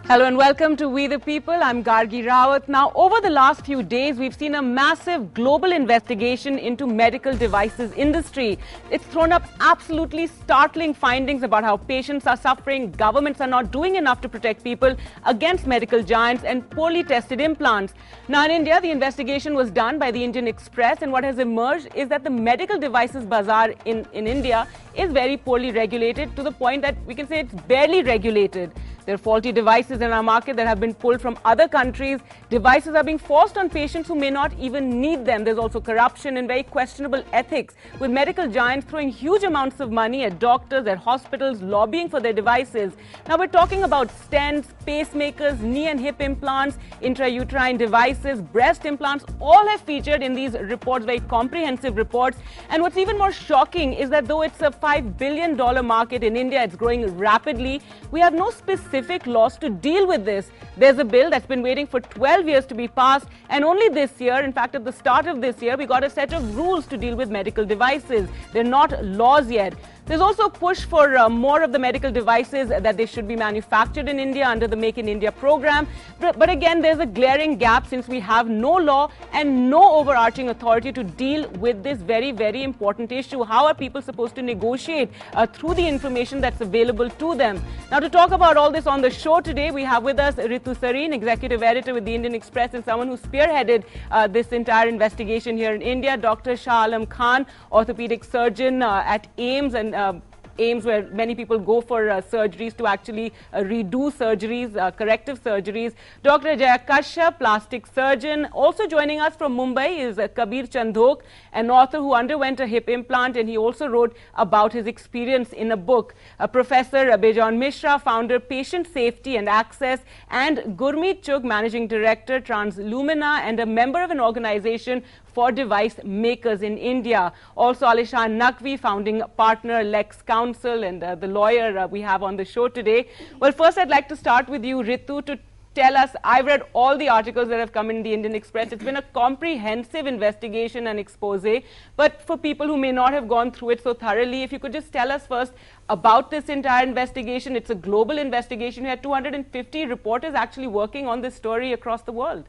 Hello and welcome to We the People. I'm Gargi Rawat. Now, over the last few days, we've seen a massive global investigation into medical devices industry. It's thrown up absolutely startling findings about how patients are suffering, governments are not doing enough to protect people against medical giants and poorly tested implants. Now, in India, the investigation was done by the Indian Express, and what has emerged is that the medical devices bazaar in India is very poorly regulated, to the point that we can say it's barely regulated. There are faulty devices in our market that have been pulled from other countries. Devices are being forced on patients who may not even need them. There's also corruption and very questionable ethics, with medical giants throwing huge amounts of money at doctors, at hospitals, lobbying for their devices. Now we're talking about stents, pacemakers, knee and hip implants, intrauterine devices, breast implants. All have featured in these reports, very comprehensive reports. And what's even more shocking is that though it's a $5 billion market in India, it's growing rapidly, we have no specific laws to deal with this. There's a bill that's been waiting for 12 years to be passed, and only this year, in fact at the start of this year, we got a set of rules to deal with medical devices. They're not laws yet. There's also a push for more of the medical devices that they should be manufactured in India under the Make in India program. But again, there's a glaring gap since we have no law and no overarching authority to deal with this very, very important issue. How are people supposed to negotiate through the information that's available to them? Now, to talk about all this on the show today, we have with us Ritu Sareen, executive editor with the Indian Express and someone who spearheaded this entire investigation here in India. Dr. Shah Alam Khan, orthopedic surgeon at AIIMS, and AIIMS, where many people go for surgeries to actually redo surgeries, corrective surgeries. Dr. Jaya Kashyap, plastic surgeon. Also joining us from Mumbai is Kabir Chandhok, an author who underwent a hip implant, and he also wrote about his experience in a book. Professor Bejan Mishra, founder, Patient Safety and Access, and Gurmeet Chugh, managing director, Translumina, and a member of an organization for device makers in India. Also Alishan Naqvi, founding partner, Lex Counsel, and the lawyer we have on the show today. Well, first I'd like to start with you, Ritu, to tell us, I've read all the articles that have come in the Indian Express. It's been a comprehensive investigation and expose, but for people who may not have gone through it so thoroughly, if you could just tell us first about this entire investigation. It's a global investigation. You had 250 reporters actually working on this story across the world.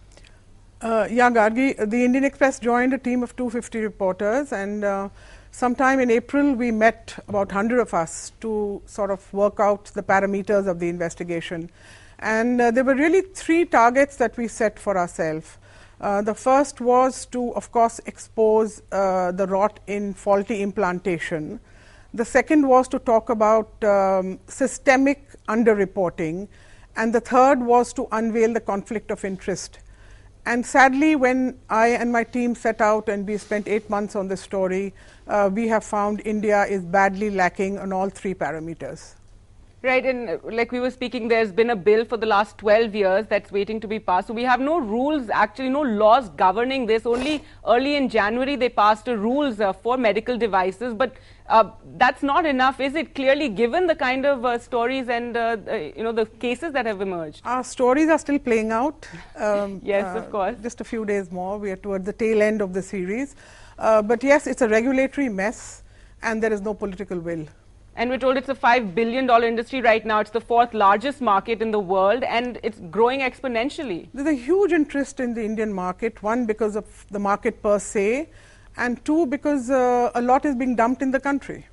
Yeah, Gargi, the Indian Express joined a team of 250 reporters, and sometime in April we met about 100 of us to sort of work out the parameters of the investigation. And there were really three targets that we set for ourselves. The first was to, of course, expose the rot in faulty implantation. The second was to talk about systemic underreporting. And the third was to unveil the conflict of interest. And sadly, when I and my team set out and we spent 8 months on this story, we have found India is badly lacking on all three parameters. Right, and like we were speaking, there's been a bill for the last 12 years that's waiting to be passed. So we have no rules, actually no laws governing this. Only early in January they passed rules for medical devices, but that's not enough, is it? Clearly, given the kind of stories and the cases that have emerged. Our stories are still playing out. Yes, of course. Just a few days more. We are towards the tail end of the series. But yes, it's a regulatory mess, and there is no political will. And we're told it's a $5 billion industry right now. It's the 4th largest market in the world, and it's growing exponentially. There's a huge interest in the Indian market, one because of the market per se, and two because a lot is being dumped in the country.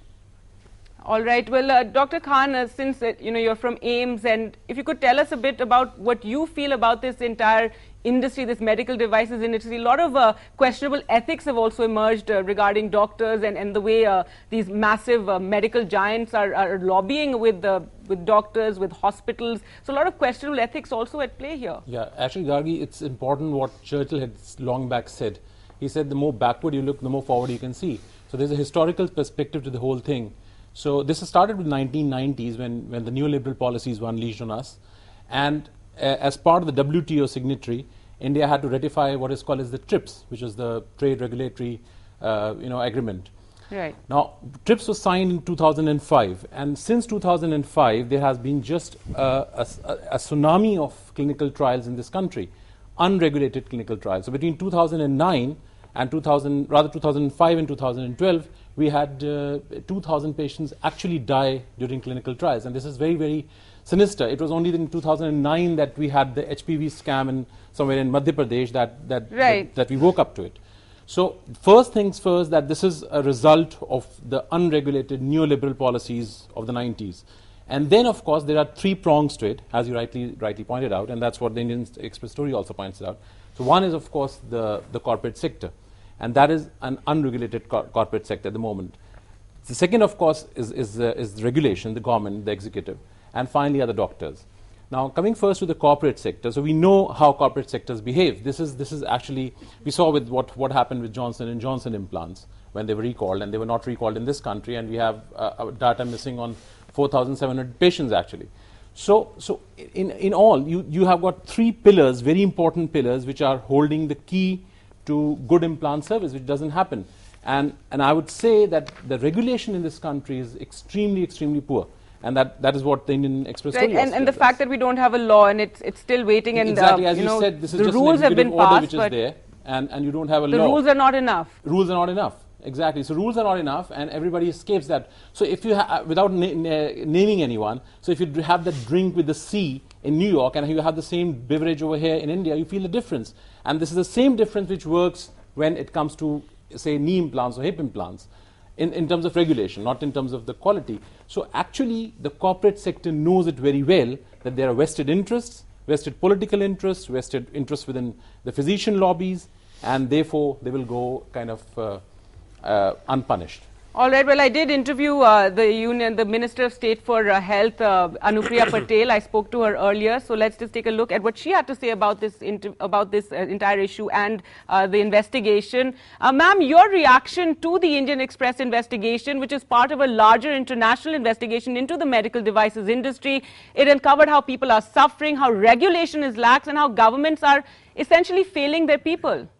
All right. Well, Dr. Khan, since you're from AIIMS, and if you could tell us a bit about what you feel about this entire industry, this medical devices industry. A lot of questionable ethics have also emerged regarding doctors and the way these massive medical giants are lobbying with doctors, with hospitals. So a lot of questionable ethics also at play here. Yeah, actually, Gargi, it's important what Churchill had long back said. He said the more backward you look, the more forward you can see. So there's a historical perspective to the whole thing. So this has started with 1990s when the neoliberal policies were unleashed on us. And as part of the WTO signatory, India had to ratify what is called as the TRIPS, which is the Trade Regulatory Agreement. Right. Now, TRIPS was signed in 2005, and since 2005, there has been just a tsunami of clinical trials in this country, unregulated clinical trials. So between 2009 and 2005 and 2012, we had 2,000 patients actually die during clinical trials, and this is very, very sinister. It was only in 2009 that we had the HPV scam somewhere in Madhya Pradesh that we woke up to it. So first things first, that this is a result of the unregulated neoliberal policies of the 90s. And then, of course, there are three prongs to it, as you rightly pointed out, and that's what the Indian Express story also points out. So one is, of course, the corporate sector, and that is an unregulated corporate sector at the moment. The second, of course, is regulation, the government, the executive, and finally are the doctors. Now, coming first to the corporate sector, so we know how corporate sectors behave. This is actually, we saw with what happened with Johnson & Johnson implants when they were recalled, and they were not recalled in this country, and we have data missing on 4,700 patients actually. So in all, you have got three pillars, very important pillars, which are holding the key to good implant service, which doesn't happen. And I would say that the regulation in this country is extremely, extremely poor. And that is what the Indian Express story and the fact that we don't have a law and it's still waiting, and exactly, as you said, this is just rules have been order passed, which is there, and you don't have a law. The rules are not enough. Rules are not enough. Exactly. So rules are not enough, and everybody escapes that. So if you without naming anyone, so if you have that drink with the C in New York and you have the same beverage over here in India, you feel the difference. And this is the same difference which works when it comes to, say, knee implants or hip implants, in terms of regulation, not in terms of the quality. So actually, the corporate sector knows it very well that there are vested interests, vested political interests, vested interests within the physician lobbies, and therefore they will go kind of unpunished. All right. Well, I did interview the Minister of State for Health, Anupriya Patel. I spoke to her earlier. So let's just take a look at what she had to say about this entire issue and the investigation. Ma'am, your reaction to the Indian Express investigation, which is part of a larger international investigation into the medical devices industry. It uncovered how people are suffering, how regulation is lax, and how governments are essentially failing their people.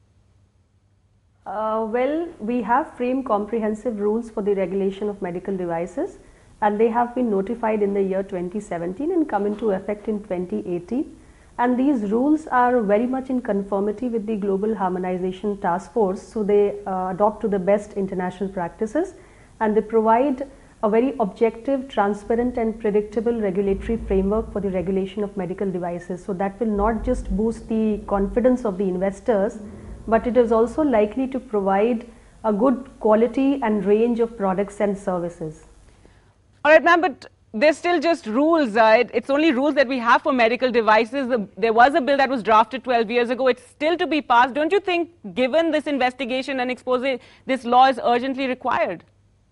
Well, we have framed comprehensive rules for the regulation of medical devices, and they have been notified in the year 2017 and come into effect in 2018. And these rules are very much in conformity with the Global Harmonization Task Force, so they adopt to the best international practices, and they provide a very objective, transparent and predictable regulatory framework for the regulation of medical devices. So that will not just boost the confidence of the investors, but it is also likely to provide a good quality and range of products and services. All right, ma'am, but there's still just rules. It's only rules that we have for medical devices. There was a bill that was drafted 12 years ago. It's still to be passed. Don't you think, given this investigation and expose, this law is urgently required?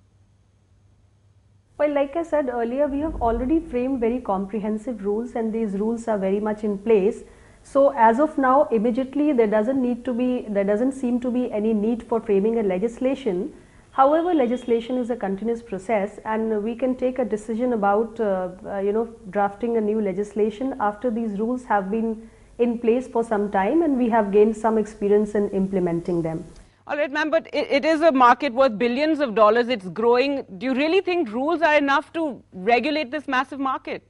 Well, like I said earlier, we have already framed very comprehensive rules, and these rules are very much in place. So as of now, immediately there doesn't seem to be any need for framing a legislation. However, legislation is a continuous process, and we can take a decision about drafting a new legislation after these rules have been in place for some time and we have gained some experience in implementing them. All right, ma'am, but it is a market worth billions of dollars. It's growing. Do you really think rules are enough to regulate this massive market?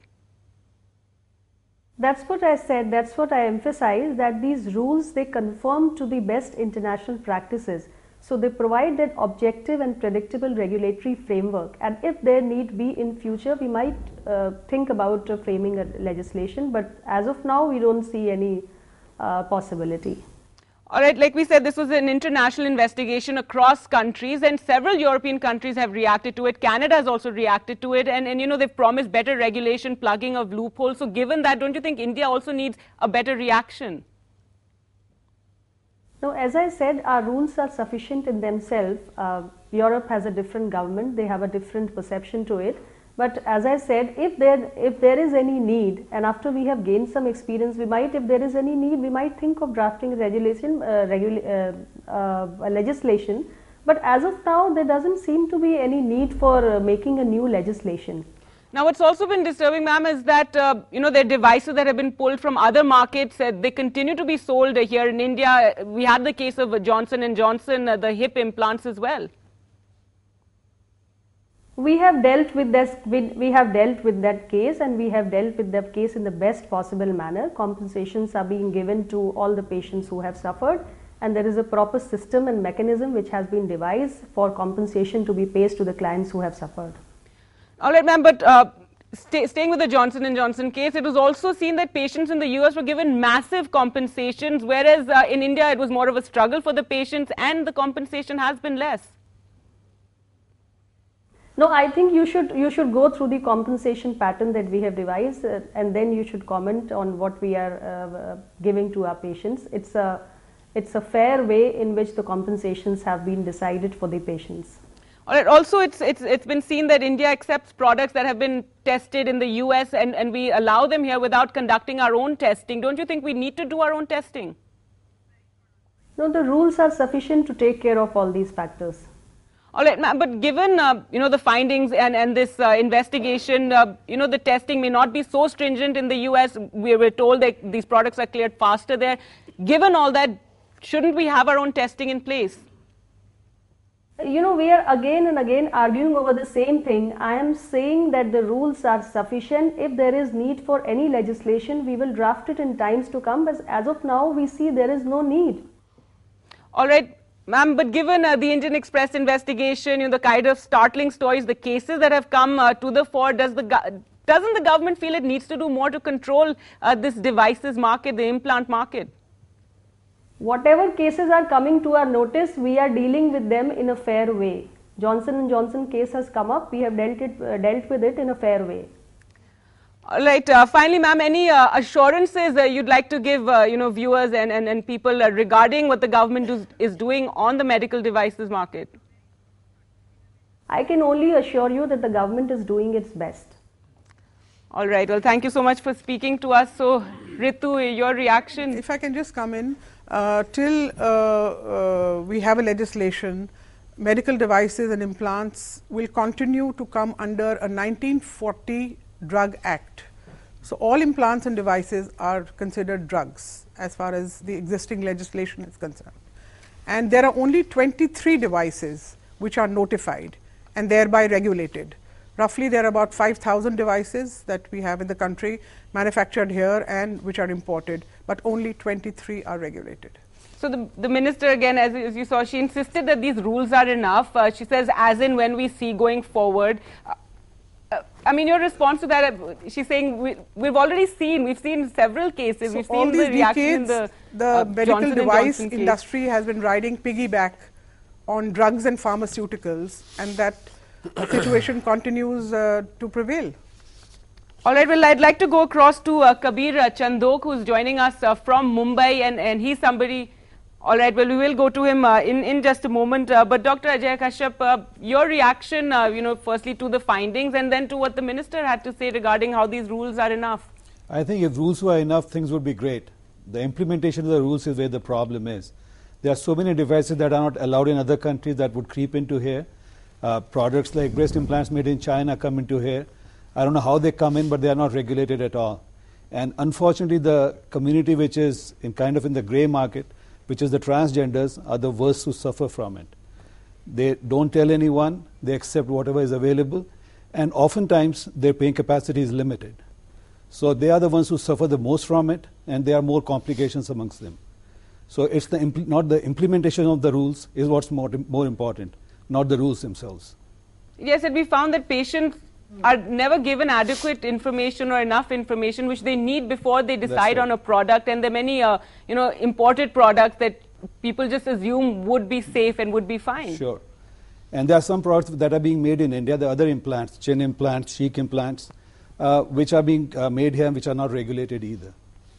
That's what I said, that's what I emphasized, that these rules, they conform to the best international practices. So they provide that objective and predictable regulatory framework, and if there need be in future, we might think about framing a legislation, but as of now we don't see any possibility. All right, like we said, this was an international investigation across countries, and several European countries have reacted to it. Canada has also reacted to it, and they've promised better regulation, plugging of loopholes. So given that, don't you think India also needs a better reaction? No, as I said, our rules are sufficient in themselves. Europe has a different government, they have a different perception to it. But as I said, if there is any need, and after we have gained some experience, if there is any need, we might think of drafting a legislation. But as of now, there doesn't seem to be any need for making a new legislation. Now, what's also been disturbing, ma'am, is that there are devices that have been pulled from other markets. They continue to be sold here in India. We had the case of Johnson & Johnson, the hip implants as well. We have dealt with this. We have dealt with that case, and we have dealt with that case in the best possible manner. Compensations are being given to all the patients who have suffered, and there is a proper system and mechanism which has been devised for compensation to be paid to the clients who have suffered. All right, ma'am, but Staying with the Johnson & Johnson case, it was also seen that patients in the US were given massive compensations, whereas in India it was more of a struggle for the patients and the compensation has been less. No, I think you should go through the compensation pattern that we have devised and then you should comment on what we are giving to our patients. It's a fair way in which the compensations have been decided for the patients. All right. Also, it's been seen that India accepts products that have been tested in the US and we allow them here without conducting our own testing. Don't you think we need to do our own testing? No, the rules are sufficient to take care of all these factors. All right, ma'am, but given the findings and this investigation, the testing may not be so stringent in the US. We were told that these products are cleared faster there. Given all that, shouldn't we have our own testing in place? We are again and again arguing over the same thing. I am saying that the rules are sufficient. If there is need for any legislation, we will draft it in times to come. But as of now, we see there is no need. All right, ma'am, but given the Indian Express investigation, the kind of startling stories, the cases that have come to the fore, doesn't the government feel it needs to do more to control this devices market, the implant market? Whatever cases are coming to our notice, we are dealing with them in a fair way. Johnson & Johnson case has come up. We have dealt with it in a fair way. All right. Finally, ma'am, any assurances you'd like to give viewers and people regarding what the government is doing on the medical devices market? I can only assure you that the government is doing its best. All right. Well, thank you so much for speaking to us. So, Ritu, your reaction? If I can just come in, till we have a legislation, medical devices and implants will continue to come under a 1940 Drug Act. So, all implants and devices are considered drugs as far as the existing legislation is concerned. And there are only 23 devices which are notified and thereby regulated. Roughly there are about 5,000 devices that we have in the country manufactured here and which are imported, but only 23 are regulated. So the minister, again, as you saw, she insisted that these rules are enough. She says, as in when we see going forward. Your response to that, she's saying we've seen several cases. So we've seen the reaction in the medical Johnson device Johnson industry has been riding piggyback on drugs and pharmaceuticals, and that situation continues to prevail. All right, well, I'd like to go across to Kabir Chandok, who's joining us from Mumbai, and he's somebody. All right, well, we will go to him in just a moment. But Dr. Ajay Kashyap, your reaction, firstly to the findings and then to what the minister had to say regarding how these rules are enough. I think if rules were enough, things would be great. The implementation of the rules is where the problem is. There are so many devices that are not allowed in other countries that would creep into here. Products like breast implants made in China come into here. I don't know how they come in, but they are not regulated at all. And unfortunately, the community which is in the gray market, which is the transgenders, are the worst who suffer from it. They don't tell anyone, they accept whatever is available, and oftentimes their paying capacity is limited. So they are the ones who suffer the most from it, and there are more complications amongst them. So it's not the implementation of the rules is what's more important, not the rules themselves. Yes, and we found that patients are never given adequate information or enough information which they need before they decide on a product, and there are many imported products that people just assume would be safe and would be fine. Sure. And there are some products that are being made in India, the other implants, chin implants, cheek implants, which are being made here and which are not regulated either.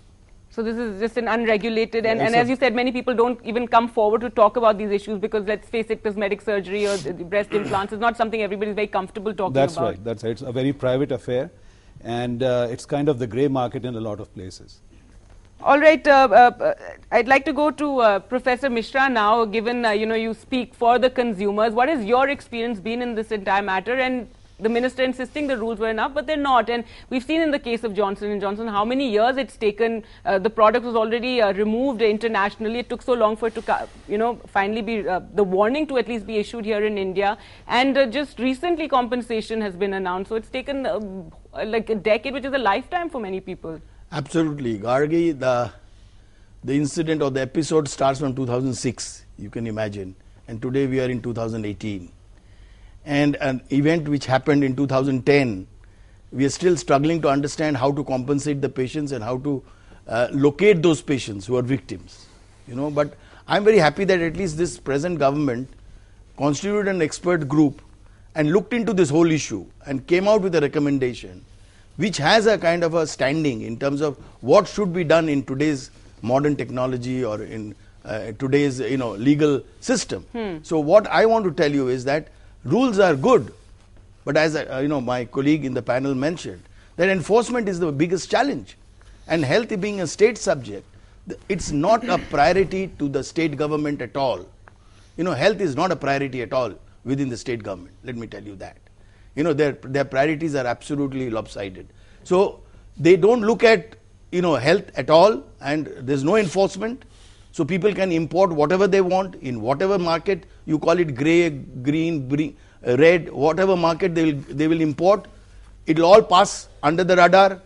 So this is just an unregulated, and as you said, many people don't even come forward to talk about these issues because, let's face it, cosmetic surgery or the breast implants is not something everybody is very comfortable talking about. That's right. It's a very private affair, and it's kind of the grey market in a lot of places. All right, I'd like to go to Professor Mishra now, given you speak for the consumers. What has your experience been in this entire matter? And the minister insisting the rules were enough, but they're not. And we've seen in the case of Johnson & Johnson how many years it's taken. The product was already removed internationally. It took so long for it to, finally be, the warning to at least be issued here in India. And just recently compensation has been announced. So it's taken like a decade, which is a lifetime for many people. Absolutely. Gargi, the incident or the episode starts from 2006, you can imagine. And today we are in 2018. And an event which happened in 2010 we are still struggling to understand how to compensate the patients and how to locate those patients who are victims. But I'm very happy that at least this present government constituted an expert group and looked into this whole issue and came out with a recommendation which has a kind of a standing in terms of what should be done in today's modern technology or in today's legal system. So what I want to tell you is that rules are good, but as my colleague in the panel mentioned, that enforcement is the biggest challenge, and health being a state subject, it's not a priority to the state government at all. Health is not a priority at all within the state government, let me tell you that. Their priorities are absolutely lopsided. So they don't look at health at all, and there's no enforcement. So people can import whatever they want in whatever market, you call it grey, green, red, whatever market they will import. It will all pass under the radar.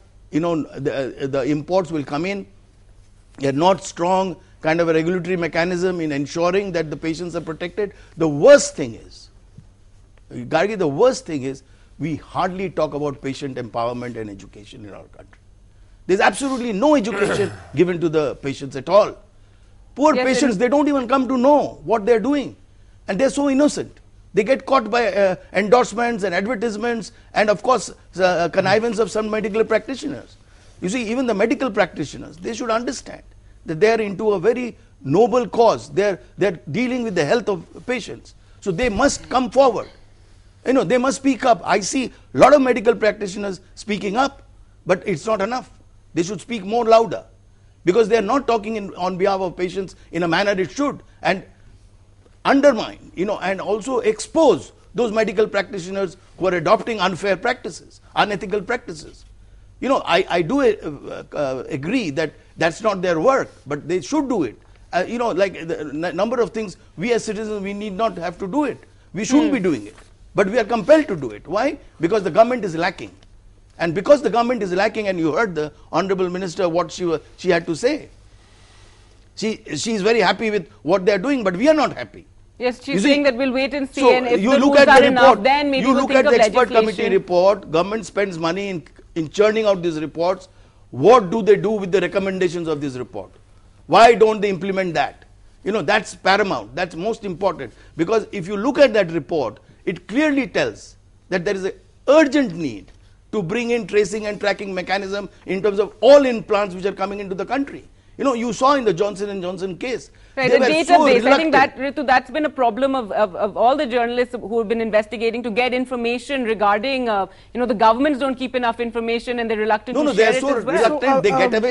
The imports will come in. They're not strong kind of a regulatory mechanism in ensuring that the patients are protected. The worst thing is, Gargi, the worst thing is we hardly talk about patient empowerment and education in our country. There's absolutely no education given to the patients at all. Poor patients, they don't even come to know what they're doing, and they're so innocent. They get caught by endorsements and advertisements and of course connivance of some medical practitioners. You see, even the medical practitioners, they should understand that they are into a very noble cause. They're dealing with the health of patients. So they must come forward. They must speak up. I see a lot of medical practitioners speaking up, but it's not enough. They should speak more louder, because they are not talking on behalf of patients in a manner it should, and undermine, and also expose those medical practitioners who are adopting unfair practices, unethical practices. I do agree that that's not their work, but they should do it. Like the number of things we as citizens, we need not have to do it. We shouldn't be doing it, but we are compelled to do it. Why? Because the government is lacking. And because the government is lacking, and you heard the Honorable Minister what she had to say. She is very happy with what they are doing, but we are not happy. Yes, she's saying that we'll wait and see, so and if you the look rules at are the enough, report, then maybe you we'll look think at of the expert legislation. committee report, government spends money in churning out these reports. What do they do with the recommendations of this report? Why don't they implement that? That's paramount, that's most important, because if you look at that report, it clearly tells that there is an urgent need to bring in tracing and tracking mechanism in terms of all implants which are coming into the country. You saw in the Johnson & Johnson case. Right, the database, I think that, Ritu, that's been a problem of all the journalists who have been investigating to get information regarding, the governments don't keep enough information and they're reluctant to share it as well. No, they're so reluctant.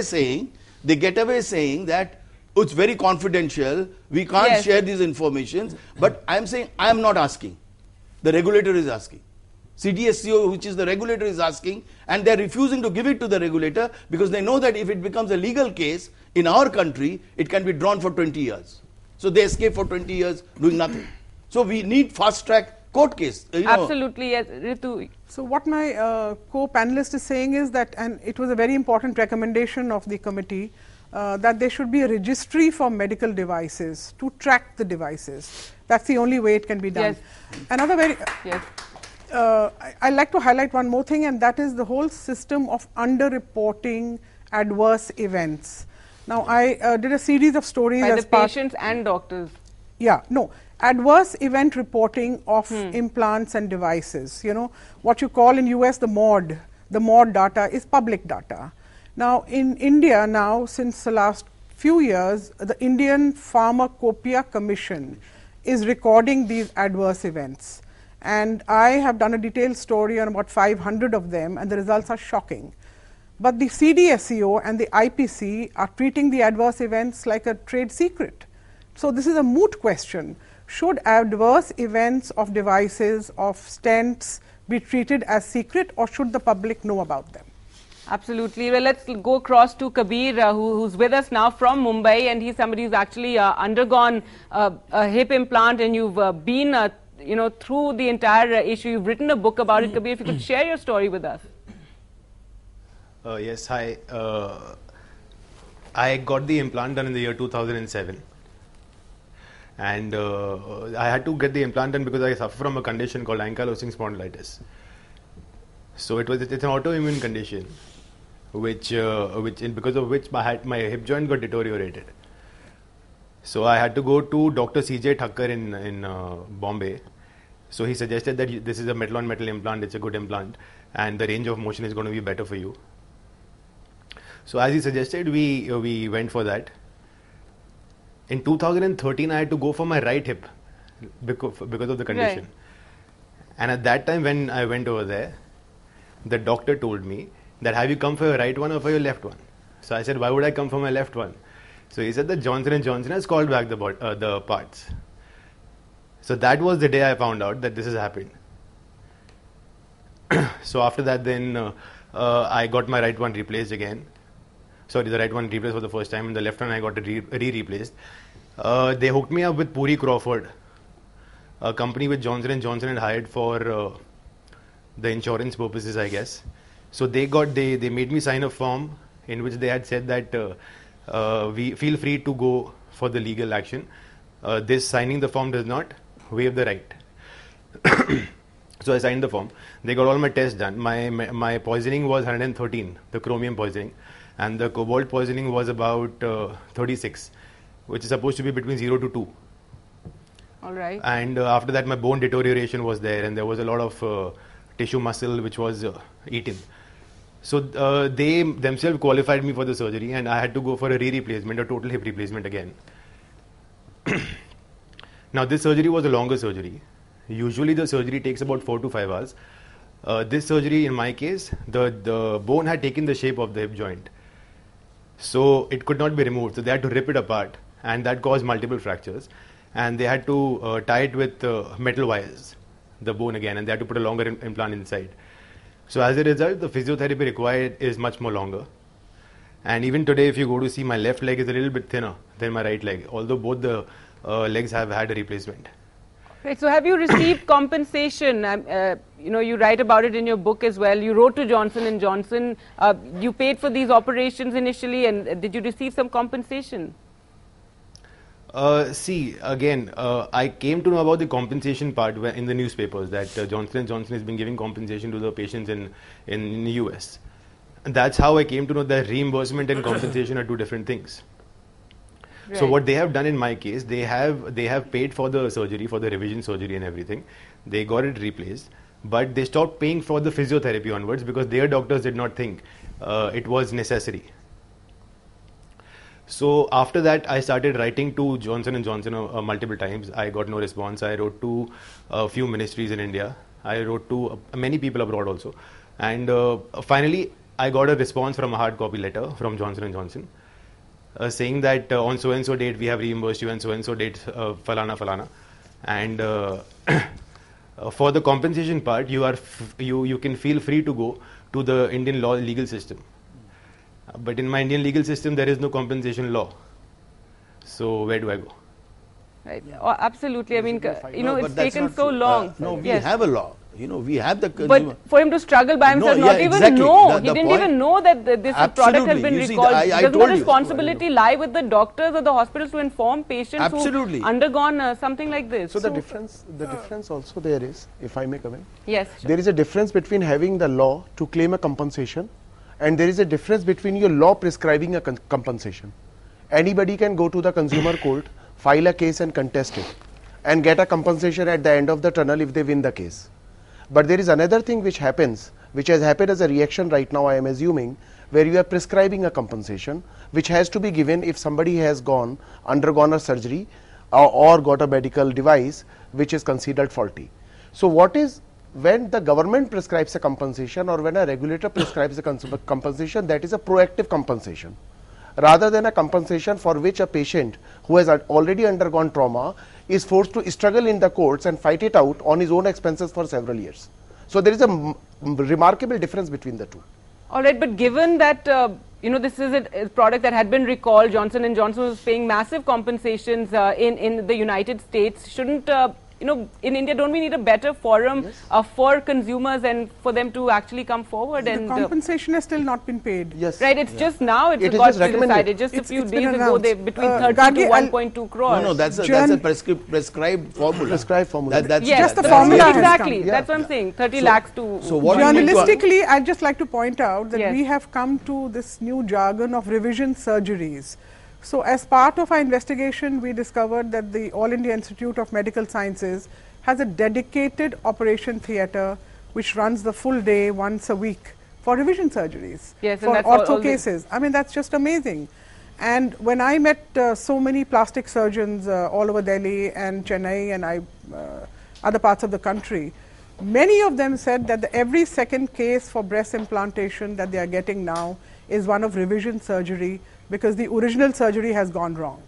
They get away saying that it's very confidential, we can't share these informations, but I'm saying I am not asking. The regulator is asking. CDSCO, which is the regulator, is asking, and they're refusing to give it to the regulator because they know that if it becomes a legal case in our country, it can be drawn for 20 years. So they escape for 20 years doing nothing. So we need fast-track court case. Absolutely, yes, Ritu. So what my co-panelist is saying is that, and it was a very important recommendation of the committee, that there should be a registry for medical devices to track the devices. That's the only way it can be done. Yes. Another very... Yes. I'd like to highlight one more thing, and that is the whole system of underreporting adverse events. Now, I did a series of stories by as the patients and doctors. Yeah, no. Adverse event reporting of implants and devices. What you call in US the MOD data is public data. Now, in India now, since the last few years, the Indian Pharmacopoeia Commission is recording these adverse events. And I have done a detailed story on about 500 of them, and the results are shocking. But the CDSCO and the IPC are treating the adverse events like a trade secret. So this is a moot question. Should adverse events of devices, of stents, be treated as secret, or should the public know about them? Absolutely. Well, let's go across to Kabir, who's with us now from Mumbai, and he's somebody who's actually undergone a hip implant, and you've been through the entire issue. You've written a book about it. Kabir, if you could share your story with us. Yes, hi. I got the implant done in the year 2007. And I had to get the implant done because I suffer from a condition called ankylosing spondylitis. So it's an autoimmune condition, because of which my hip joint got deteriorated. So I had to go to Dr. C.J. Thakkar in Bombay. So he suggested that this is a metal-on-metal implant, it's a good implant, and the range of motion is going to be better for you. So as he suggested, we went for that. In 2013, I had to go for my right hip because of the condition. Right. And at that time, when I went over there, the doctor told me that, have you come for your right one or for your left one? So I said, why would I come for my left one? So he said that Johnson & Johnson has called back the parts. So that was the day I found out that this has happened. So after that, then I got my right one replaced again. Sorry, the right one replaced for the first time, and the left one I got re-replaced. They hooked me up with Puri Crawford, a company which Johnson & Johnson had hired for the insurance purposes, I guess. So they made me sign a form in which they had said that we feel free to go for the legal action. This signing the form does not waive the right. So I signed the form. They got all my tests done. My poisoning was 113, the chromium poisoning, and the cobalt poisoning was about 36, which is supposed to be between 0 to 2. All right. And after that, my bone deterioration was there, and there was a lot of tissue muscle which was eaten. So they themselves qualified me for the surgery, and I had to go for a replacement, a total hip replacement again. Now this surgery was a longer surgery. Usually the surgery takes about 4 to 5 hours. This surgery, in my case, the bone had taken the shape of the hip joint, so it could not be removed. So they had to rip it apart, and that caused multiple fractures. And they had to tie it with metal wires, the bone again, and they had to put a longer implant inside. So as a result, the physiotherapy required is much more longer. And even today, if you go to see, my left leg is a little bit thinner than my right leg, although both the legs have had a replacement. Right. So have you received compensation? You write about it in your book as well. You wrote to Johnson & Johnson. You paid for these operations initially, and did you receive some compensation? I came to know about the compensation part in the newspapers that Johnson & Johnson has been giving compensation to the patients in the US. And that's how I came to know that reimbursement and compensation are two different things. Right. So what they have done in my case, they have paid for the surgery, for the revision surgery and everything. They got it replaced, but they stopped paying for the physiotherapy onwards because their doctors did not think it was necessary. So after that, I started writing to Johnson & Johnson multiple times. I got no response. I wrote to a few ministries in India. I wrote to many people abroad also. And finally, I got a response from a hard copy letter from Johnson & Johnson saying that on so-and-so date, we have reimbursed you, and so-and-so date, falana. And for the compensation part, you can feel free to go to the Indian legal system. But in my Indian legal system, there is no compensation law. So where do I go? Right. Yeah. Oh, absolutely. I mean, it's taken so long. We have a law. We have the consumer. But for him to struggle by himself, he didn't even know that this product has been recalled. Doesn't the responsibility lie with the doctors or the hospitals to inform patients who've undergone something like this? So the difference also there is, if I may come in. Yes. Sure. There is a difference between having the law to claim a compensation, and there is a difference between your law prescribing a compensation. Anybody can go to the consumer court, file a case and contest it, and get a compensation at the end of the tunnel if they win the case. But there is another thing which happens, which has happened as a reaction right now, I am assuming, where you are prescribing a compensation, which has to be given if somebody has undergone a surgery or got a medical device which is considered faulty. So when the government prescribes a compensation or when a regulator prescribes a compensation, that is a proactive compensation, rather than a compensation for which a patient who has already undergone trauma is forced to struggle in the courts and fight it out on his own expenses for several years. So there is a remarkable difference between the two. All right, but given that this is a product that had been recalled, Johnson & Johnson was paying massive compensations in the United States. Shouldn't in India, don't we need a better forum for consumers and for them to actually come forward? The and compensation has still not been paid. Yes. Right, it's just now It is got just recommended. decided. Just a few It's been days ago, announced. they between 30 Gargi, to 1.2 crores. No, that's a Prescribed formula. Prescribed formula. That's Yes, Just the that's formula has exactly. come. That's what I'm saying. 30 lakhs to. So what we need to- Journalistically, I'd just like to point out that Yes. we have come to this new jargon of revision surgeries. So as part of our investigation, we discovered that the All India Institute of Medical Sciences has a dedicated operation theatre which runs the full day once a week for revision surgeries, Yes, and for that's all ortho the- cases. I mean, that's just amazing. And when I met so many plastic surgeons all over Delhi and Chennai and other parts of the country, many of them said that every second case for breast implantation that they are getting now is one of revision surgery because the original surgery has gone wrong.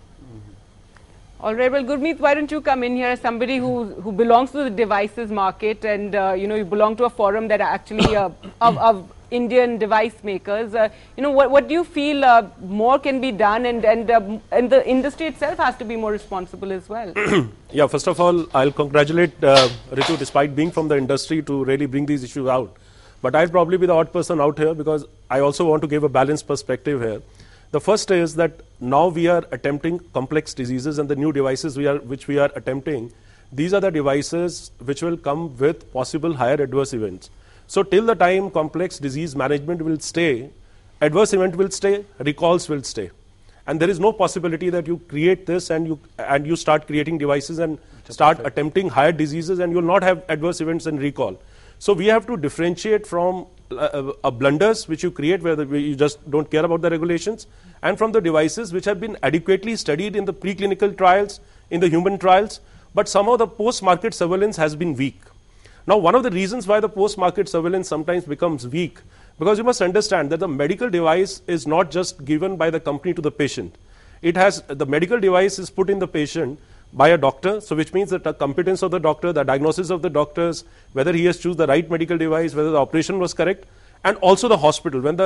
All right, well, Gurmeet, why don't you come in here as somebody who belongs to the devices market, and you belong to a forum that are actually of Indian device makers. What do you feel more can be done, and the industry itself has to be more responsible as well? Yeah, first of all, I'll congratulate Ritu, despite being from the industry, to really bring these issues out. But I'll probably be the odd person out here because I also want to give a balanced perspective here. The first is that now we are attempting complex diseases, and the new devices which we are attempting, these are the devices which will come with possible higher adverse events. So till the time complex disease management will stay, adverse event will stay, recalls will stay. And there is no possibility that you create this and you start creating devices and start attempting higher diseases and you will not have adverse events and recall. So we have to differentiate from blunders which you create where you just don't care about the regulations, and from the devices which have been adequately studied in the preclinical trials, in the human trials, but somehow the post-market surveillance has been weak. Now, one of the reasons why the post-market surveillance sometimes becomes weak, because you must understand that the medical device is not just given by the company to the patient. The medical device is put in the patient by a doctor, so which means that the competence of the doctor, the diagnosis of the doctors, whether he has choose the right medical device, whether the operation was correct, and also the hospital. When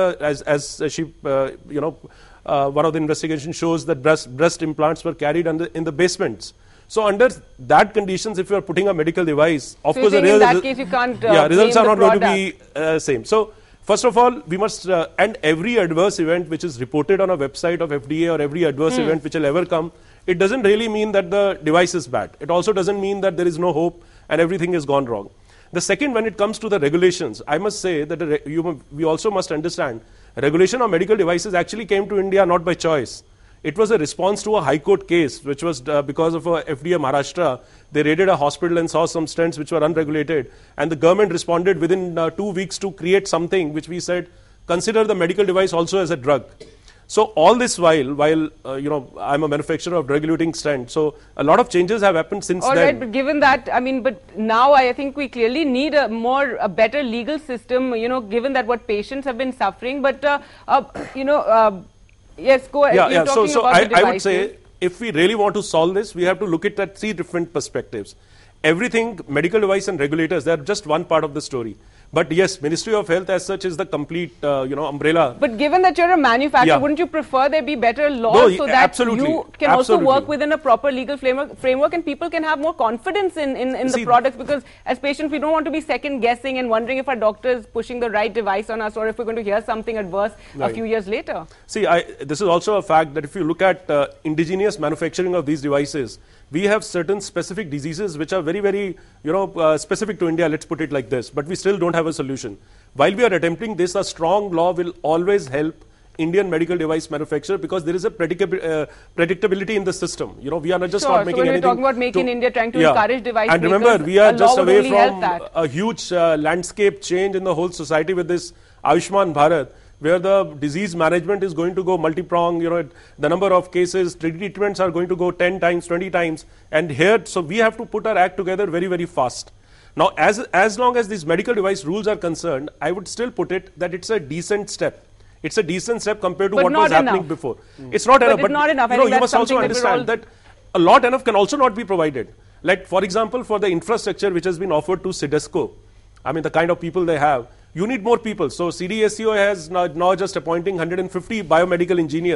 one of the investigations shows that breast implants were carried in the basements. So under that conditions, if you are putting a medical device, of course, in that case you can't results are not going to be same. So first of all, we must and every adverse event which is reported on a website of FDA or every adverse event which will ever come, it doesn't really mean that the device is bad. It also doesn't mean that there is no hope and everything has gone wrong. The second, when it comes to the regulations, I must say that we also must understand regulation of medical devices actually came to India not by choice. It was a response to a High Court case, which was because of a FDA Maharashtra. They raided a hospital and saw some stents which were unregulated, and the government responded within 2 weeks to create something which we said, consider the medical device also as a drug. So all this while I'm a manufacturer of drug-eluting stents, so a lot of changes have happened since then. All right, but given that, but now I think we clearly need a better legal system, given that what patients have been suffering. But, yes, go ahead. Yeah. So I would say if we really want to solve this, we have to look at that 3 different perspectives. Everything, medical device and regulators, they are just one part of the story. But yes, Ministry of Health as such is the complete, umbrella. But given that you're a manufacturer, wouldn't you prefer there be better laws so that you can also work within a proper legal framework and people can have more confidence in the products? Because as patients, we don't want to be second guessing and wondering if our doctor is pushing the right device on us or if we're going to hear something adverse a few years later. See, this is also a fact that if you look at indigenous manufacturing of these devices, we have certain specific diseases which are very, very, specific to India, let's put it like this, but we still don't have a solution. While we are attempting this, a strong law will always help Indian medical device manufacturer because there is a predictability in the system. We are not just not making anything. We're talking about Make in India, trying to encourage device makers. And remember, we are just away from a huge landscape change in the whole society with this Ayushman Bharat, where the disease management is going to go multi-pronged, the number of cases, treatments are going to go 10 times, 20 times. And here, so we have to put our act together very, very fast. Now, as long as these medical device rules are concerned, I would still put it that it's a decent step. It's a decent step compared to what was happening before. It's not enough. But it's not enough. You must also understand that a lot enough can also not be provided. Like, for example, for the infrastructure which has been offered to CDSCO, the kind of people they have, you need more people. So CDSCO has now just appointing 150 biomedical engineers.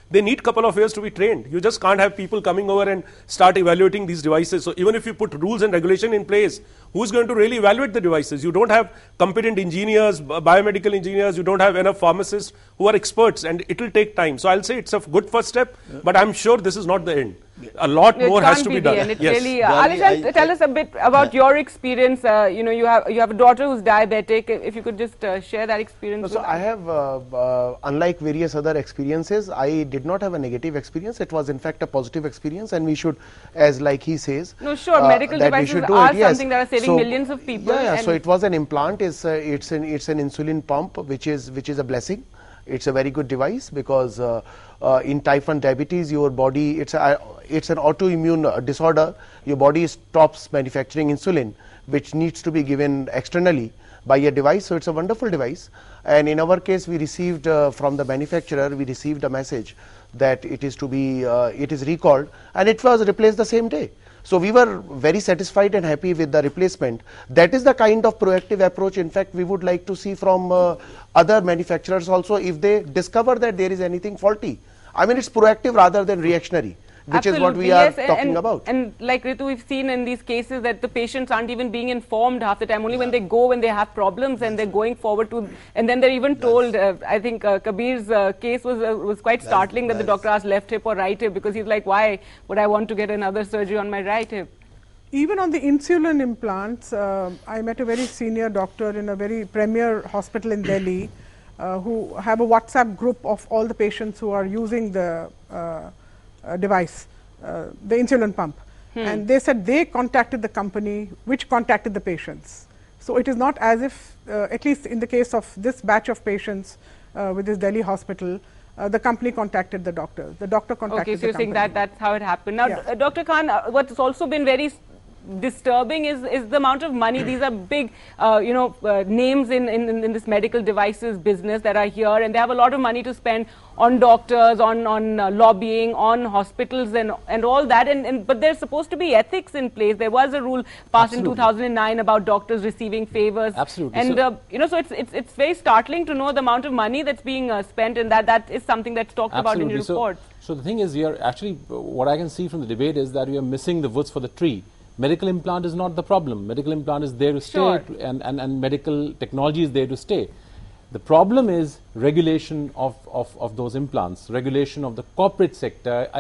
they need couple of years to be trained. You just can't have people coming over and start evaluating these devices. So even if you put rules and regulation in place, who's going to really evaluate the devices? You don't have competent engineers, biomedical engineers, you don't have enough pharmacists who are experts, and it will take time. So I'll say it's a good first step, but I'm sure this is not the end. A lot more has to be done. Yes. Really, Alisha, tell us a bit about your experience. You have a daughter who's diabetic. If you could just share that experience. So I have, unlike various other experiences, I did not have a negative experience. It was in fact a positive experience, and we should, as like he says, no, sure, medical devices are something that are saving millions of people. So it was an implant. It's an insulin pump, which is a blessing. It's a very good device because in type 1 diabetes, your body, it's an autoimmune disorder. Your body stops manufacturing insulin, which needs to be given externally by a device. So it's a wonderful device. And in our case, we received from the manufacturer, we received a message that it is recalled, and it was replaced the same day. So we were very satisfied and happy with the replacement. That is the kind of proactive approach, in fact, we would like to see from other manufacturers also, if they discover that there is anything faulty. I mean, it's proactive rather than reactionary, which is what we are talking about. And like Ritu, we've seen in these cases that the patients aren't even being informed half the time. Only when they go, when they have problems and they're going forward to, and then they're even told. I think Kabir's case was quite startling, that the doctor asked left hip or right hip, because he's like, why would I want to get another surgery on my right hip? Even on the insulin implants, I met a very senior doctor in a very premier hospital in Delhi who have a WhatsApp group of all the patients who are using the device, the insulin pump. And they said they contacted the company which contacted the patients. So it is not as if, at least in the case of this batch of patients with this Delhi hospital, the company contacted the doctor. The doctor contacted the company. Okay, so you're saying that's how it happened. Now, Dr. Khan, what's also been very disturbing is the amount of money. These are big names in this medical devices business that are here, and they have a lot of money to spend on doctors, on lobbying, on hospitals and all that, but there's supposed to be ethics in place. There was a rule passed in 2009 about doctors receiving favors. Absolutely. And so it's very startling to know the amount of money that's being spent, and that is something that's talked about in your report. So the thing is, what I can see from the debate is that we are missing the woods for the tree. Medical implant is not the problem. Medical implant is there to stay, and medical technology is there to stay. The problem is regulation of those implants, regulation of the corporate sector.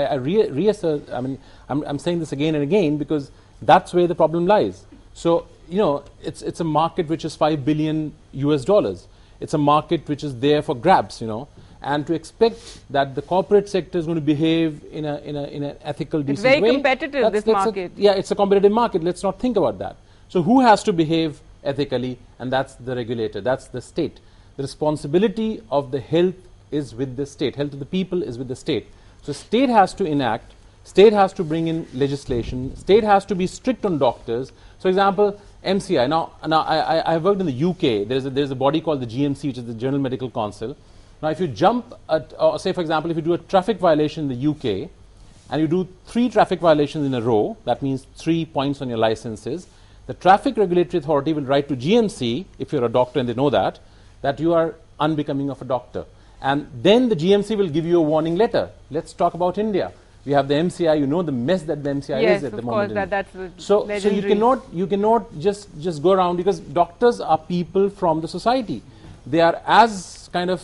I'm saying this again and again because that's where the problem lies. So, it's a market which is $5 billion US. It's a market which is there for grabs, and to expect that the corporate sector is going to behave in an ethical, decent way. It's very competitive, this market. It's a competitive market. Let's not think about that. So who has to behave ethically? And that's the regulator. That's the state. The responsibility of the health is with the state. Health of the people is with the state. So state has to enact. State has to bring in legislation. State has to be strict on doctors. So, for example, MCI. Now I worked in the UK. There's a body called the GMC, which is the General Medical Council. Now, if you jump at, say for example, if you do a traffic violation in the UK, and you do 3 traffic violations in a row, that means 3 points on your licenses, the Traffic Regulatory Authority will write to GMC, if you're a doctor and they know that you are unbecoming of a doctor. And then the GMC will give you a warning letter. Let's talk about India. We have the MCI, the mess that the MCI is at the moment. Yes, of course, that's so you cannot just go around, because doctors are people from the society. They are as kind of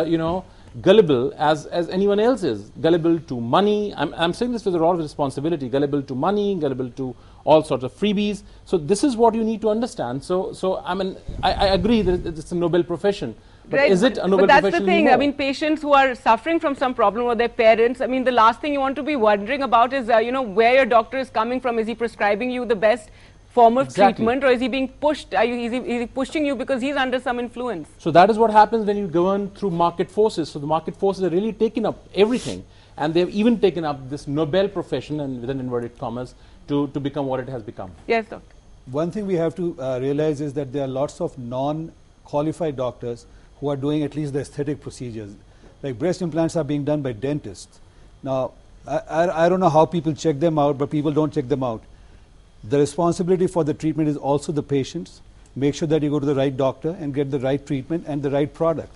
gullible as anyone else is. Gullible to money. I'm saying this with a lot of responsibility. Gullible to money, gullible to all sorts of freebies. So this is what you need to understand. So I agree that it's a noble profession. But is it a noble profession? But that's the thing. Anymore? Patients who are suffering from some problem, or their parents, the last thing you want to be wondering about is where your doctor is coming from. Is he prescribing you the best form of treatment, or is he being pushed? Is he pushing you because he's under some influence? So that is what happens when you govern through market forces. So the market forces are really taking up everything, and they've even taken up this noble profession, and within inverted commas, to become what it has become. Yes, doctor. One thing we have to realize is that there are lots of non-qualified doctors who are doing at least the aesthetic procedures. Like breast implants are being done by dentists. Now, I don't know how people check them out, but people don't check them out. The responsibility for the treatment is also the patient's. Make sure that you go to the right doctor and get the right treatment and the right product.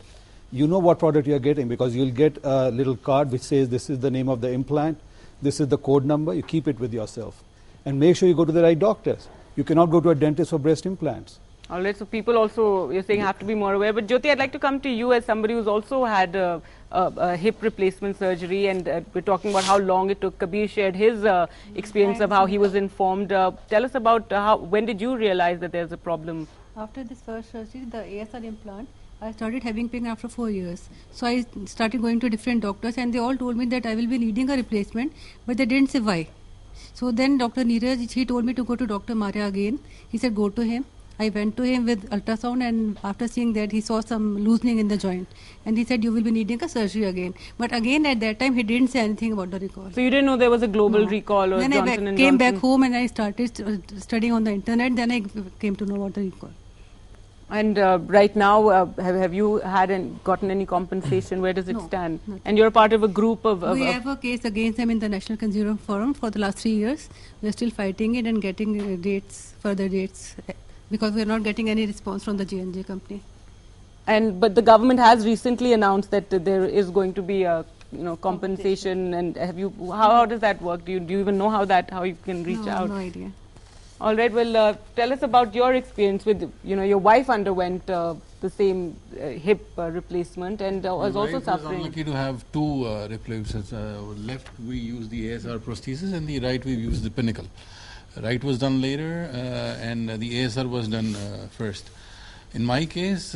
you know what product you're getting, because you'll get a little card which says this is the name of the implant, this is the code number, you keep it with yourself. And make sure you go to the right doctors. You cannot go to a dentist for breast implants. All right, so people also, you're saying, have to be more aware. But Jyoti, I'd like to come to you as somebody who's also had a hip replacement surgery, and we're talking about how long it took. Kabir shared his experience of how he was informed. Tell us about when did you realize that there's a problem? After this first surgery, the ASR implant, I started having pain after 4 years. So I started going to different doctors, and they all told me that I will be needing a replacement, but they didn't say why. So then Dr. Neeraj, he told me to go to Dr. Maria again. He said go to him. I went to him with ultrasound, and after seeing that, he saw some loosening in the joint, and he said you will be needing a surgery again. But again, at that time, he didn't say anything about the recall. So you didn't know there was a global recall, or then Johnson I and came Johnson? back home and I started studying on the internet. Then I came to know about the recall. And right now, have you had gotten any compensation? Where does it stand? Nothing. And you're a part of a group of... We have a case against them in the National Consumer Forum for the last 3 years. We're still fighting it and getting further dates, because we're not getting any response from the J&J company. But the government has recently announced that there is going to be a compensation. And how does that work? Do you even know how you can reach out? No idea. All right. Well, tell us about your experience with your wife underwent the same hip replacement and was also suffering. I was unlucky to have two replacements. Left we used the ASR prosthesis, and the right we used the Pinnacle. Right was done later, and the ASR was done first. In my case,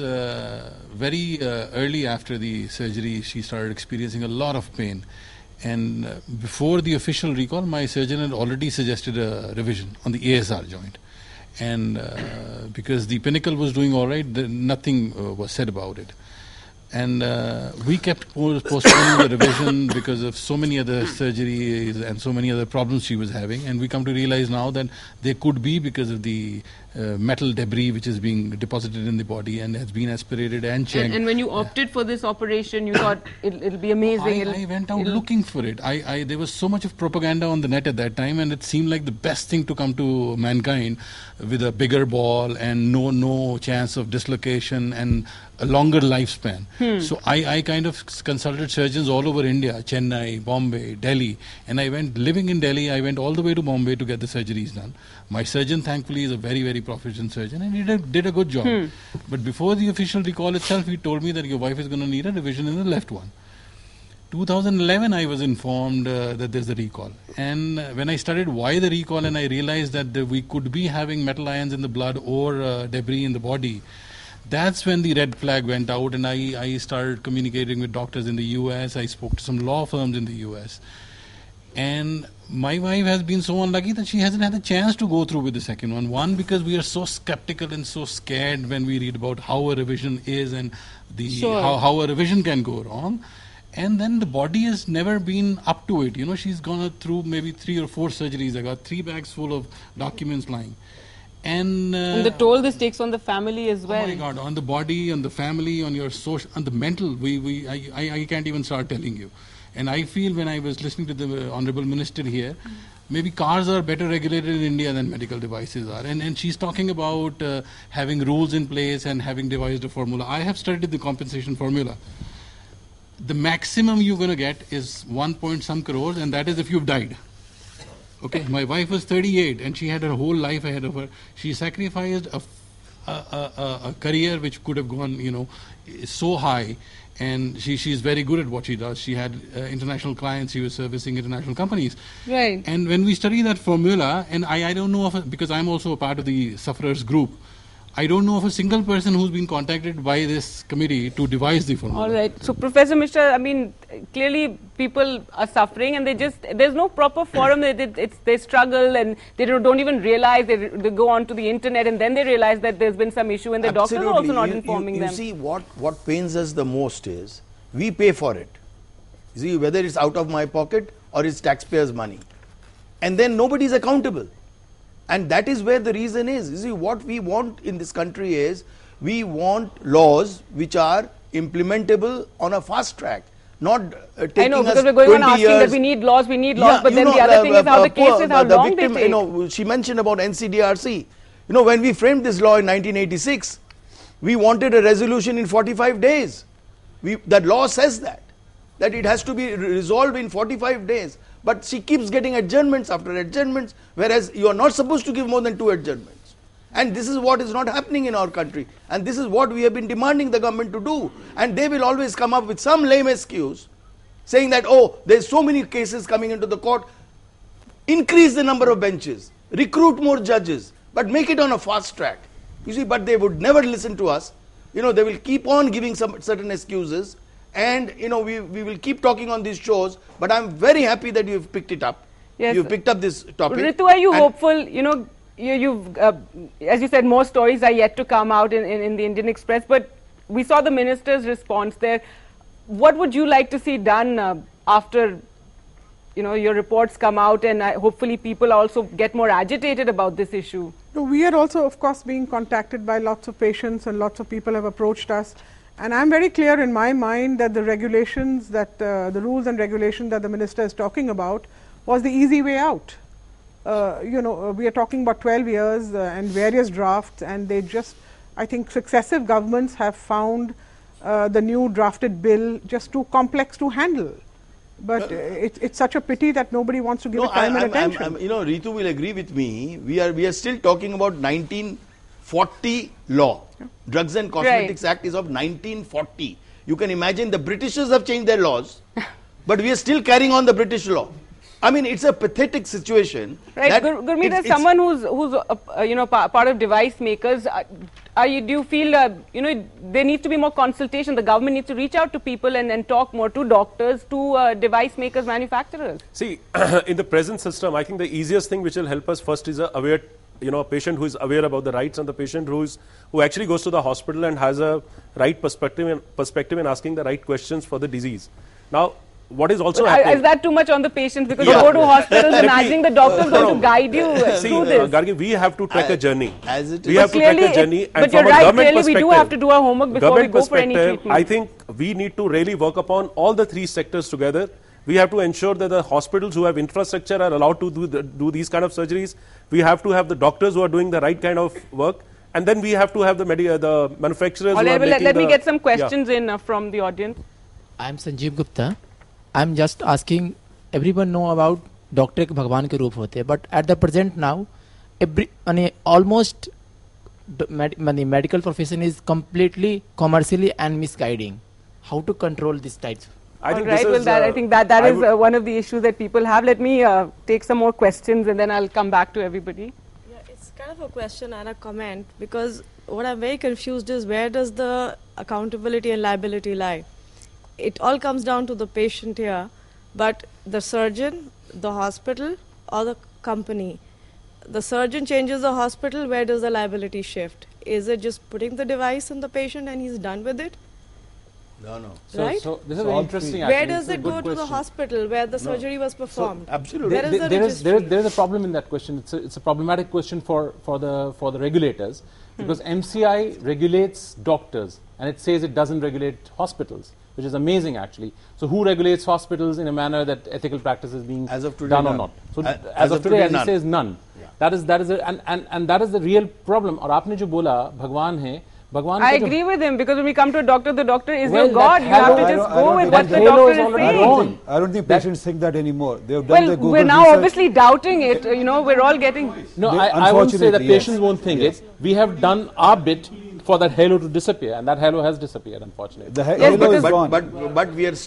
very early after the surgery, she started experiencing a lot of pain. And before the official recall, my surgeon had already suggested a revision on the ASR joint. And because the Pinnacle was doing all right, nothing was said about it. And we kept postponing the revision because of so many other surgeries and so many other problems she was having. And we come to realize now that they could be because of the metal debris which is being deposited in the body and has been aspirated and checked. And when you opted for this operation, you thought it'll be amazing. I went out looking for it. There was so much of propaganda on the net at that time, and it seemed like the best thing to come to mankind, with a bigger ball and no chance of dislocation and a longer lifespan. So I kind of consulted surgeons all over India, Chennai, Bombay, Delhi, and I went living in Delhi. I went all the way to Bombay to get the surgeries done. My surgeon, thankfully, is a very, very proficient surgeon, and he did a good job. But before the official recall itself, he told me that your wife is going to need a revision in the left one. 2011, I was informed that there's a recall. And when I studied why the recall, and I realized that we could be having metal ions in the blood or debris in the body, that's when the red flag went out, and I started communicating with doctors in the US. I spoke to some law firms in the US. And my wife has been so unlucky that she hasn't had a chance to go through with the second one. One, because we are so skeptical and so scared when we read about how a revision is and how a revision can go wrong. And then the body has never been up to it. She's gone through maybe 3 or 4 surgeries. I got 3 bags full of documents lying. And the toll this takes on the family as well. Oh my God, on the body, on the family, on your social, on the mental, I can't even start telling you. And I feel when I was listening to the Honorable Minister here, maybe cars are better regulated in India than medical devices are. And she's talking about having rules in place and having devised a formula. I have studied the compensation formula. The maximum you're going to get is 1 point some crores, and that is if you've died. Okay, my wife was 38 and she had her whole life ahead of her. She sacrificed a career which could have gone, so high. And she's very good at what she does. She had international clients. She was servicing international companies. Right. And when we study that formula, and I don't know of because I'm also a part of the sufferers group, I don't know of a single person who's been contacted by this committee to devise the formula. All right. So, Professor Mishra, clearly people are suffering, and there's no proper forum. They struggle, and they don't even realize. They go onto the internet, and then they realize that there's been some issue, and the doctors are also not informing them. You see, what pains us the most is we pay for it. You see, whether it's out of my pocket or it's taxpayers' money, and then nobody's accountable. And that is where the reason is. You see, what we want in this country is, we want laws which are implementable on a fast track, not taking I know, because us we're going 20 on asking years. that we need laws, but then the other thing is how the cases, how long they take. She mentioned about NCDRC. When we framed this law in 1986, we wanted a resolution in 45 days. That law says that it has to be resolved in 45 days. But she keeps getting adjournments after adjournments, whereas you are not supposed to give more than 2 adjournments. And this is what is not happening in our country. And this is what we have been demanding the government to do. And they will always come up with some lame excuse, saying that, oh, there's so many cases coming into the court. Increase the number of benches, recruit more judges, but make it on a fast track. You see, but they would never listen to us. They will keep on giving some certain excuses. And we will keep talking on these shows, but I'm very happy that you've picked it up. Yes. You've picked up this topic. Ritu, are you hopeful? You've as you said, more stories are yet to come out in the Indian Express, but we saw the minister's response there. What would you like to see done after your reports come out, and hopefully people also get more agitated about this issue? No, we are also, of course, being contacted by lots of patients, and lots of people have approached us. And I'm very clear in my mind that the regulations, that the rules and regulations that the minister is talking about was the easy way out. We are talking about 12 years and various drafts, and I think successive governments have found the new drafted bill just too complex to handle. But it's such a pity that nobody wants to give it time and attention. Ritu will agree with me. We are still talking about 1940 law. Drugs and Cosmetics Act is of 1940. You can imagine the Britishers have changed their laws, but we are still carrying on the British law. I mean, it's a pathetic situation. Right, Gurmeet, as someone who's part of device makers, do you feel there needs to be more consultation? The government needs to reach out to people and talk more to doctors, to device makers, manufacturers. See, in the present system, I think the easiest thing which will help us first is a patient who is aware about the rights, and the patient who actually goes to the hospital and has a right perspective in asking the right questions for the disease. Now, what is also happening... Is that too much on the patient? Because you go to hospitals imagining the doctor is going to guide you through this. Gargi, we have to track a journey. We have to track a journey. But you're right, clearly we do have to do our homework before we go for any treatment. I think we need to really work upon all the 3 sectors together. We have to ensure that the hospitals who have infrastructure are allowed to do these kind of surgeries. We have to have the doctors who are doing the right kind of work. And then we have to have the manufacturers who are making Let me get some questions in from the audience. I am Sanjeev Gupta. I am just asking, everyone know about doctor ke bhagwan ke roop hote, but at the present now, almost the medical profession is completely commercially and misguiding. How to control this types? I think that is one of the issues that people have. Let me take some more questions and then I'll come back to everybody. Yeah, it's kind of a question and a comment, because what I'm very confused is, where does the accountability and liability lie? It all comes down to the patient here, but the surgeon, the hospital, or the company. The surgeon changes the hospital, where does the liability shift? Is it just putting the device in the patient and he's done with it? No. Right? So this is interesting. Where does it go to the hospital where the surgery was performed? Absolutely. There is a problem in that question. It's a problematic question for the regulators, because MCI regulates doctors and it says it doesn't regulate hospitals, which is amazing actually. So who regulates hospitals in a manner that ethical practice is being done or not? So as of today, as he says, none. Yeah. That is the real problem. और आपने जो बोला भगवान है, I agree with him, because when we come to a doctor, the doctor is your God. You have to just go with what the doctor is saying. I don't think patients think that anymore. They have done the Google we're now research. Obviously doubting it. We're all getting... No, I won't say that patients won't think it. We have done our bit for that halo to disappear, and that halo has disappeared, unfortunately. The halo is gone. But we are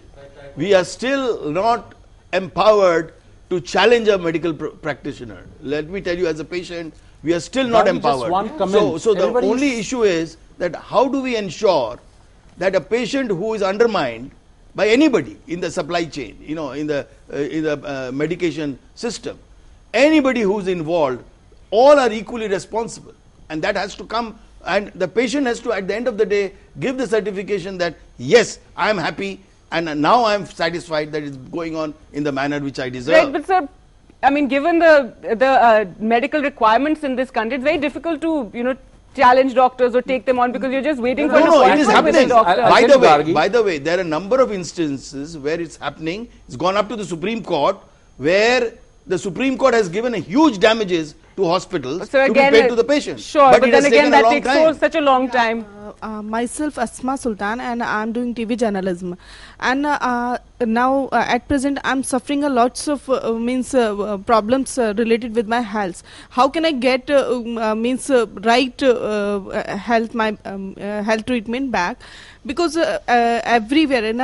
still not empowered to challenge a medical practitioner. Let me tell you, as a patient, we are still not empowered. So the only issue is that how do we ensure that a patient who is undermined by anybody in the supply chain, in the medication system, anybody who is involved, all are equally responsible, and that has to come, and the patient has to, at the end of the day, give the certification that yes, I am happy, and now I am satisfied that it's going on in the manner which I deserve. Right, but sir, I mean, given the medical requirements in this country, it's very difficult to challenge doctors or take them on, because you're just waiting for an appointment with a doctor. By the way, there are a number of instances where it's happening. It's gone up to the Supreme Court, where the Supreme Court has given a huge damages to hospitals to be paid to the patient. Sure, but then again that takes such a long time. myself Asma Sultan, and I'm doing TV journalism. And now at present I'm suffering a lots of problems related with my health. How can I get right health health treatment back? Because everywhere in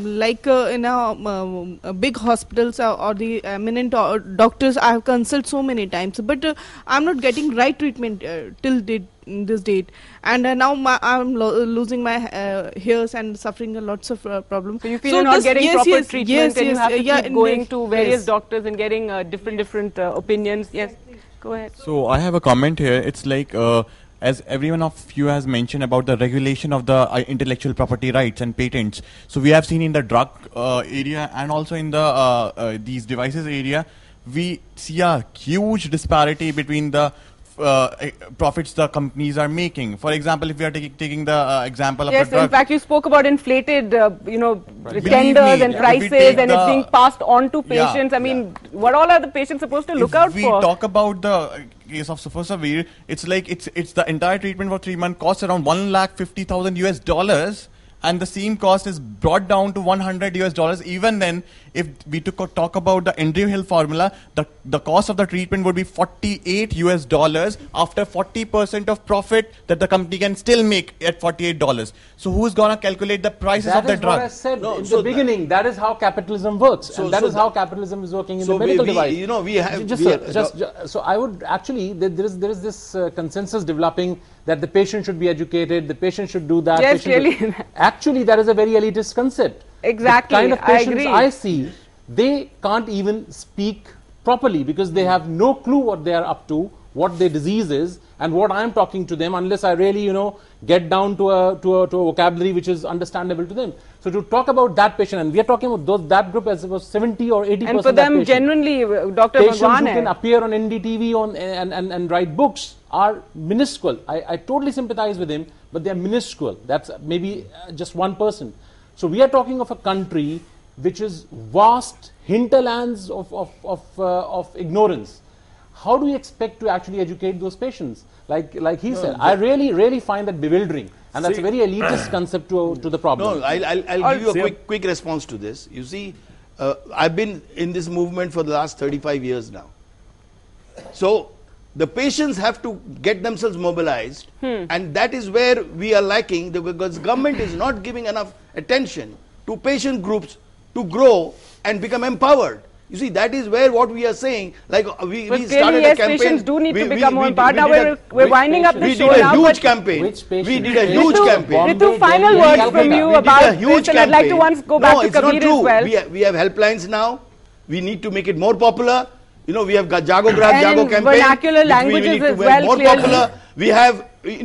big hospitals or the eminent doctors I have consulted so many times, but I'm not getting right treatment till this date, and now I'm losing my hairs and suffering lots of problems. So you feel you're not getting proper treatment, and you have to keep going to various doctors and getting different opinions. Yes, go ahead. So I have a comment here. It's like as everyone of you has mentioned about the regulation of the intellectual property rights and patents. So we have seen in the drug area and also in the these devices area, we see a huge disparity between the profits the companies are making. For example, if we are taking the example of yes, a drug. in fact, you spoke about inflated, tenders and prices, and it's being passed on to patients. I mean, what all are the patients supposed to look out for? If we talk about the case of Sofosbuvir, it's like it's the entire treatment for 3 months costs around $150,000, and the same cost is brought down to $100. Even then, if we talk about the Enbrel formula, the cost of the treatment would be $48 after 40% of profit that the company can still make at $48. So who's gonna calculate the prices of the drug? That is what I said in the beginning. That is how capitalism works, and that is how capitalism is working in the medical device. So I would actually there is this consensus developing that the patient should be educated, the patient should do that. Yes, really. Actually, that is a very elitist concept. Exactly, the kind of patients I see, they can't even speak properly because they have no clue what they are up to, what their disease is, and what I am talking to them, unless I really, get down to a vocabulary which is understandable to them. So to talk about that patient, and we are talking about that group as it was 70 or 80%. And for them, genuinely, Dr. Patients Bhagwan who can appear on NDTV and write books are minuscule. I totally sympathize with him, but they are minuscule. That's maybe just 1%. So we are talking of a country which is vast hinterlands of ignorance. How do you expect to actually educate those patients? Like he said, I really find that bewildering, and that's a very elitist concept to the problem. No, I'll give you a quick response to this. You see, I've been in this movement for the last 35 years now. So the patients have to get themselves mobilized, and that is where we are lacking, because government is not giving enough attention to patient groups to grow and become empowered. You see, that is where what we are saying, like we started a campaign. Patients do need to become more empowered. Now we're winding up the show now. We did a huge campaign. We did a huge campaign. Ritu, final words from you about this, and I'd like to once go back to Kabir as well. We have helplines now. We need to make it more popular. We have got Jago campaign. Vernacular languages as well, more popular. We have,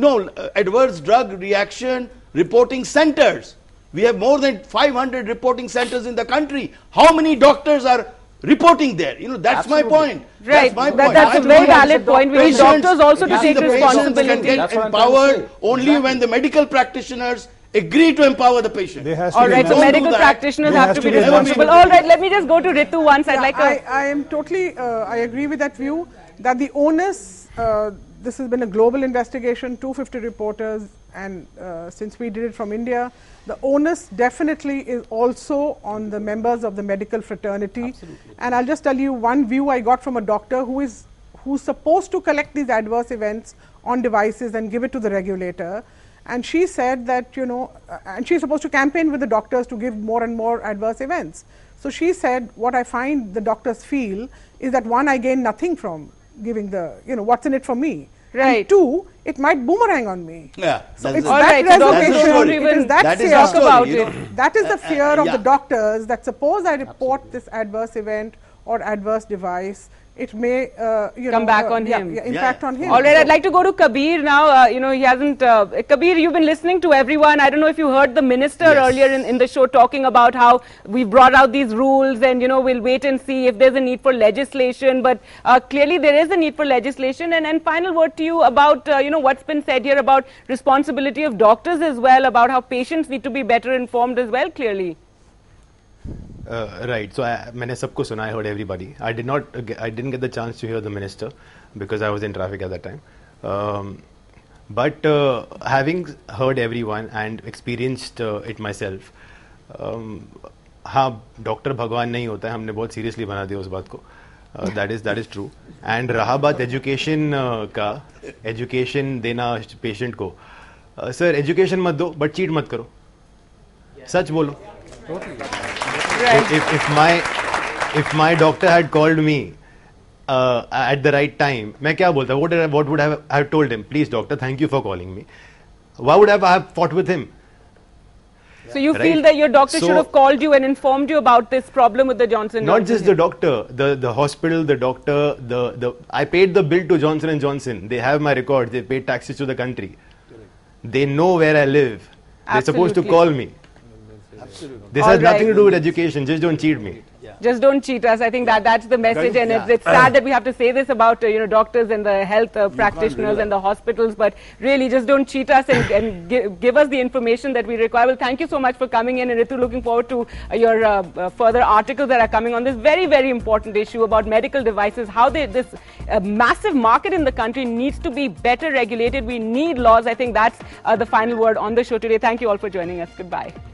adverse drug reaction reporting centers. We have more than 500 reporting centers in the country. How many doctors are reporting there? That's my point. Right. That's my point. That's a very valid point. We need doctors also to take responsibility. Can get empowered only when the medical practitioners agree to empower the patient. All right, so medical practitioners have to be responsible. All right, let me just go to Ritu once. I am totally, I agree with that view that the onus, this has been a global investigation, 250 reporters, and since we did it from India, the onus definitely is also on the members of the medical fraternity. Absolutely. And I'll just tell you one view I got from a doctor who's supposed to collect these adverse events on devices and give it to the regulator. And she said that, and she's supposed to campaign with the doctors to give more and more adverse events. So she said, what I find the doctors feel is that one, I gain nothing from giving the, what's in it for me. Right. And two, it might boomerang on me. Yeah. So it's that reservation, it is that fear. Talk about it. That is the fear of the doctors, that suppose I report this adverse event or adverse device, it may come back on him. Impact on him. All right, I'd like to go to Kabir now. He hasn't. Kabir, you've been listening to everyone. I don't know if you heard the minister earlier in the show talking about how we brought out these rules, and we'll wait and see if there's a need for legislation. But clearly there is a need for legislation. And final word to you about what's been said here about responsibility of doctors as well, about how patients need to be better informed as well. Clearly. Right. So मैंने सबको सुना. I heard everybody. I didn't get the chance to hear the minister because I was in traffic at that time. But having heard everyone and experienced it myself, हाँ doctor भगवान नहीं होता है, हमने बहुत सीरियसली बना दिया उस बात को. That is true. And रहा बात एजुकेशन का, एजुकेशन देना पेशेंट को, सर एजुकेशन मत दो बट चीट मत करो. सच बोलो. If my doctor had called me at the right time, मैं क्या बोलता? What would I have told him? Please doctor, thank you for calling me. Why would I have fought with him? So you feel that your doctor should have called you and informed you about this problem with the Johnson & Johnson? Not just the doctor, the hospital, the doctor, I paid the bill to Johnson & Johnson. They have my records. They paid taxes to the country. They know where I live. They're supposed to call me. This has nothing to do with education. Just don't cheat me. Just don't cheat us. I think that's the message, and it's sad that we have to say this about doctors and the health practitioners and the hospitals. But really, just don't cheat us and give us the information that we require. Well, thank you so much for coming in, and Ritu, looking forward to your further articles that are coming on this very, very important issue about medical devices. How this massive market in the country needs to be better regulated. We need laws. I think that's the final word on the show today. Thank you all for joining us. Goodbye.